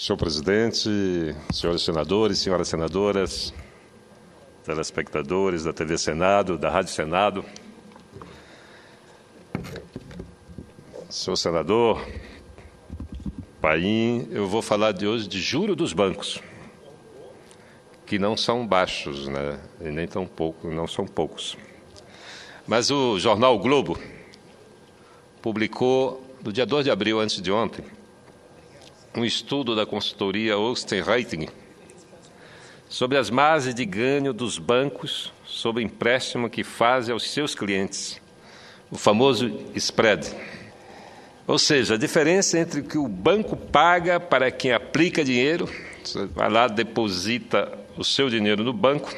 Senhor presidente, senhores senadores, senhoras senadoras, telespectadores da TV Senado, da Rádio Senado, senhor senador Paim, eu vou falar de hoje de juros dos bancos, que não são baixos, né? E nem tão pouco, não são poucos. Mas o jornal o Globo publicou, no dia 2 de abril, antes de ontem, um estudo da consultoria Austin Rating sobre as margens de ganho dos bancos sobre o empréstimo que fazem aos seus clientes, o famoso spread. Ou seja, a diferença entre o que o banco paga para quem aplica dinheiro, você vai lá, deposita o seu dinheiro no banco,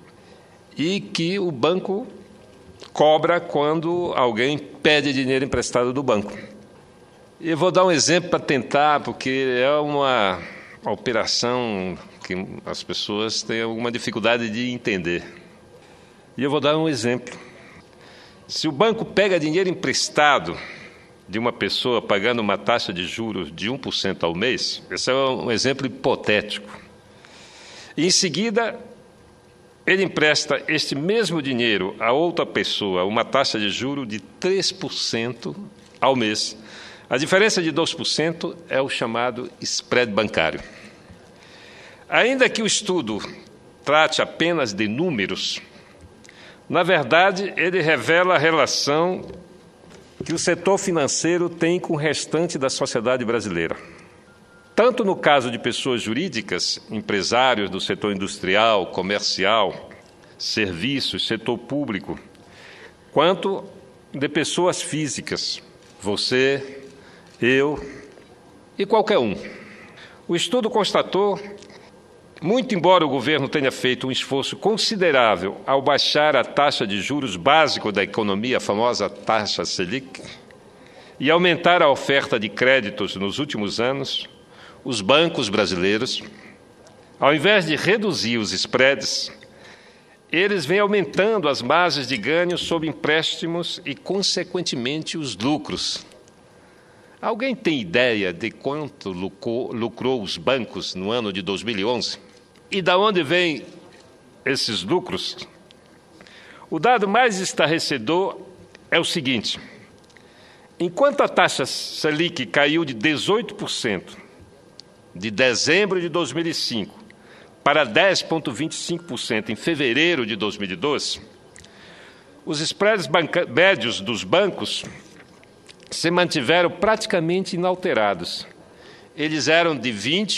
e que o banco cobra quando alguém pede dinheiro emprestado do banco. E eu vou dar um exemplo para tentar, porque é uma operação que as pessoas têm alguma dificuldade de entender. E eu vou dar um exemplo. Se o banco pega dinheiro emprestado de uma pessoa pagando uma taxa de juros de 1% ao mês, esse é um exemplo hipotético. E em seguida, ele empresta este mesmo dinheiro a outra pessoa, uma taxa de juros de 3% ao mês. A diferença de 2% é o chamado spread bancário. Ainda que o estudo trate apenas de números, na verdade, ele revela a relação que o setor financeiro tem com o restante da sociedade brasileira. Tanto no caso de pessoas jurídicas, empresários do setor industrial, comercial, serviços, setor público, quanto de pessoas físicas, você, eu e qualquer um. O estudo constatou, muito embora o governo tenha feito um esforço considerável ao baixar a taxa de juros básico da economia, a famosa taxa Selic, e aumentar a oferta de créditos nos últimos anos, os bancos brasileiros, ao invés de reduzir os spreads, eles vêm aumentando as margens de ganho sobre empréstimos e, consequentemente, os lucros. Alguém tem ideia de quanto lucrou os bancos no ano de 2011? E de onde vêm esses lucros? O dado mais estarrecedor é o seguinte: enquanto a taxa Selic caiu de 18% de dezembro de 2005 para 10,25% em fevereiro de 2012, os spreads médios dos bancos se mantiveram praticamente inalterados. Eles eram de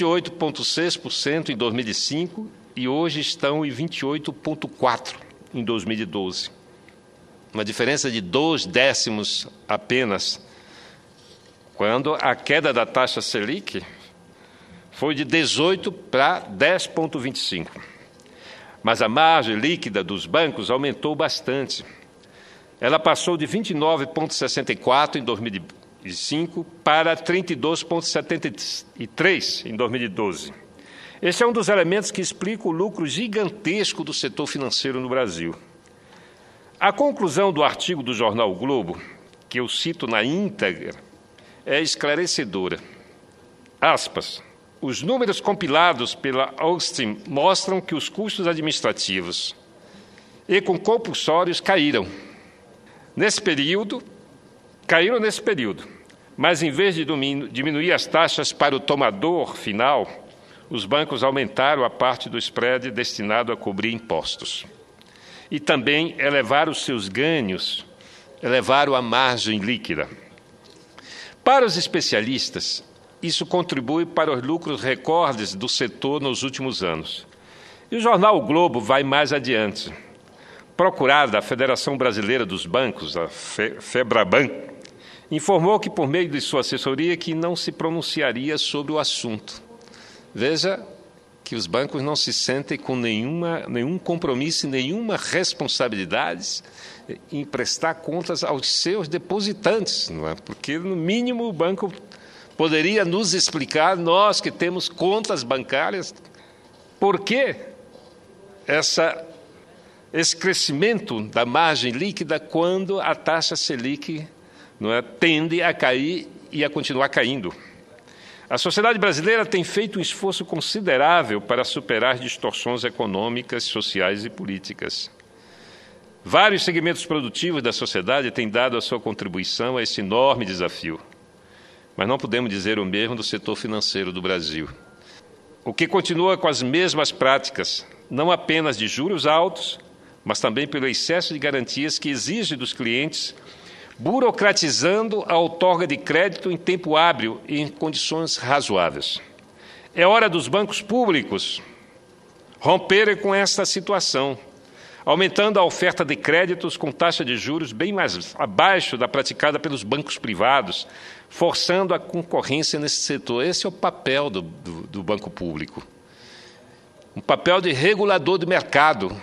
28,6% em 2005 e hoje estão em 28,4% em 2012. Uma diferença de 2 décimos apenas, quando a queda da taxa Selic foi de 18 para 10,25. Mas a margem líquida dos bancos aumentou bastante. Ela passou de 29,64 em 2005 para 32,73 em 2012. Esse é um dos elementos que explica o lucro gigantesco do setor financeiro no Brasil. A conclusão do artigo do jornal o Globo, que eu cito na íntegra, é esclarecedora. Aspas. Os números compilados pela Austin mostram que os custos administrativos e com compulsórios caíram nesse período, mas em vez de diminuir as taxas para o tomador final, os bancos aumentaram a parte do spread destinado a cobrir impostos. E também elevaram os seus ganhos, elevaram a margem líquida. Para os especialistas, isso contribui para os lucros recordes do setor nos últimos anos. E o jornal O Globo vai mais adiante. Procurada, a Federação Brasileira dos Bancos, a FEBRABAN, informou que, por meio de sua assessoria, que não se pronunciaria sobre o assunto. Veja que os bancos não se sentem com nenhum compromisso, nenhuma responsabilidade em prestar contas aos seus depositantes, não é? Porque, no mínimo, o banco poderia nos explicar, nós que temos contas bancárias, por que esse crescimento da margem líquida quando a taxa Selic, não é, tende a cair e a continuar caindo. A sociedade brasileira tem feito um esforço considerável para superar distorções econômicas, sociais e políticas. Vários segmentos produtivos da sociedade têm dado a sua contribuição a esse enorme desafio. Mas não podemos dizer o mesmo do setor financeiro do Brasil, o que continua com as mesmas práticas, não apenas de juros altos, mas também pelo excesso de garantias que exige dos clientes, burocratizando a outorga de crédito em tempo hábil e em condições razoáveis. É hora dos bancos públicos romperem com esta situação, aumentando a oferta de créditos com taxa de juros bem mais abaixo da praticada pelos bancos privados, forçando a concorrência nesse setor. Esse é o papel do banco público. Um papel de regulador do mercado,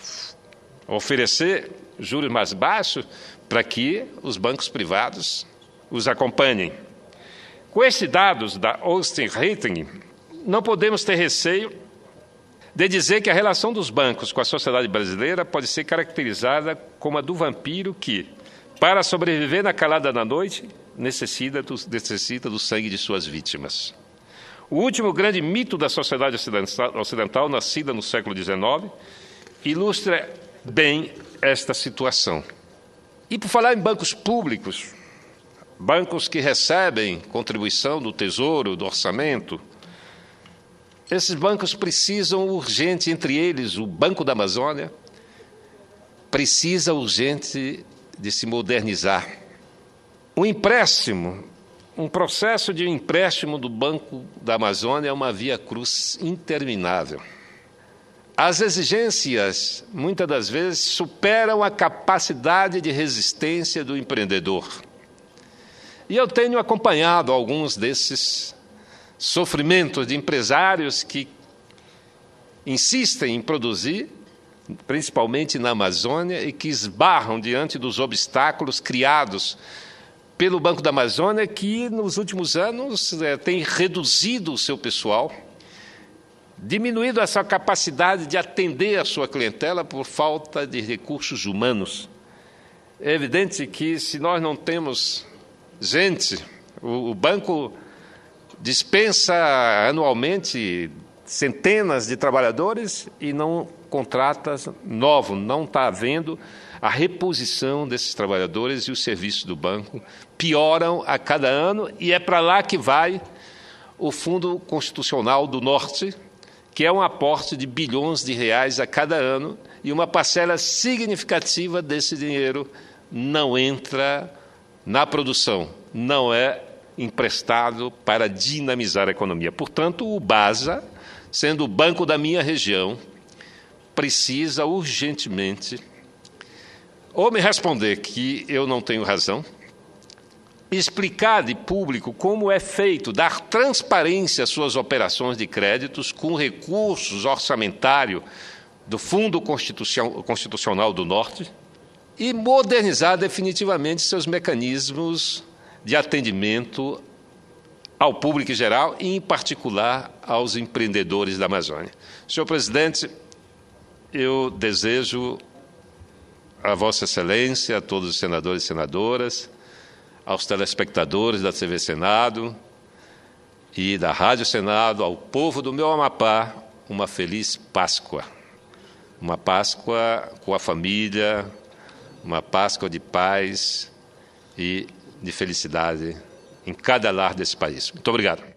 oferecer juros mais baixos para que os bancos privados os acompanhem. Com esses dados da Austin Rating, não podemos ter receio de dizer que a relação dos bancos com a sociedade brasileira pode ser caracterizada como a do vampiro que, para sobreviver na calada da noite, necessita do sangue de suas vítimas. O último grande mito da sociedade ocidental, nascida no século XIX, ilustra bem esta situação. E por falar em bancos públicos, bancos que recebem contribuição do Tesouro, do orçamento, esses bancos precisam urgente, entre eles o Banco da Amazônia, precisa urgente de se modernizar. O empréstimo, um processo de empréstimo do Banco da Amazônia é uma via-cruz interminável. As exigências, muitas das vezes, superam a capacidade de resistência do empreendedor. E eu tenho acompanhado alguns desses sofrimentos de empresários que insistem em produzir, principalmente na Amazônia, e que esbarram diante dos obstáculos criados pelo Banco da Amazônia, que nos últimos anos tem reduzido o seu pessoal, diminuído a sua capacidade de atender a sua clientela por falta de recursos humanos. É evidente que, se nós não temos gente, o banco dispensa anualmente centenas de trabalhadores e não contrata novo, não está havendo a reposição desses trabalhadores, e os serviços do banco pioram a cada ano, e é para lá que vai o Fundo Constitucional do Norte, que é um aporte de bilhões de reais a cada ano, e uma parcela significativa desse dinheiro não entra na produção, não é emprestado para dinamizar a economia. Portanto, o BASA, sendo o banco da minha região, precisa urgentemente ou me responder que eu não tenho razão, explicar de público como é feito, dar transparência às suas operações de créditos com recursos orçamentários do Fundo Constitucional do Norte e modernizar definitivamente seus mecanismos de atendimento ao público em geral e, em particular, aos empreendedores da Amazônia. Senhor presidente, eu desejo a Vossa Excelência, a todos os senadores e senadoras, aos telespectadores da TV Senado e da Rádio Senado, ao povo do meu Amapá, uma feliz Páscoa. Uma Páscoa com a família, uma Páscoa de paz e de felicidade em cada lar desse país. Muito obrigado.